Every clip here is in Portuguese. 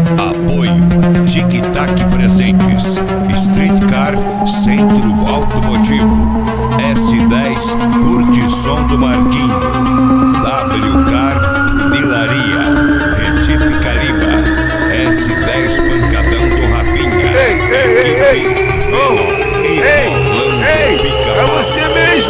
Apoio Tic Tac Presentes, Streetcar Centro Automotivo, S10 Curte Som do Marquinho, WCar Funilaria, Retifica Lima, S10 Pancadão do Rafinha. Ei, é você mesmo!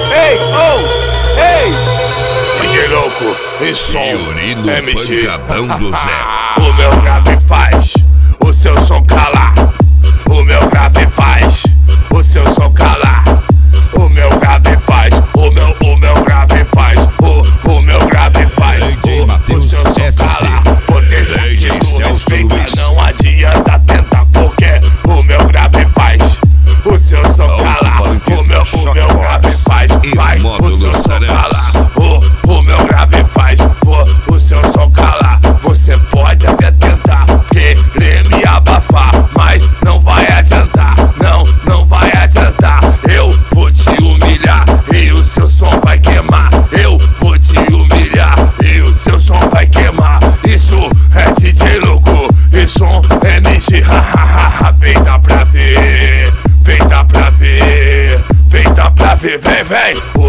DJ Louco, e som MC Pancadão do Zé. O meu grave faz o seu som calar. O meu grave faz o seu som calar. O meu grave faz, o meu grave faz, o meu grave faz o seu som calar. Potência que tu respeita, não adianta tentar, porque o meu grave faz o seu som calar. O meu grave faz, vai o seu som calar. O meu grave faz o seu som calar. Você pode até tentar querer me abafar, mas não vai adiantar, não vai adiantar. Eu vou te humilhar e o seu som vai queimar. Eu vou te humilhar e o seu som vai queimar. Isso é DJ Louco, isso é MC, hahaha. Peita pra ver, peita pra ver, peita pra ver, vem.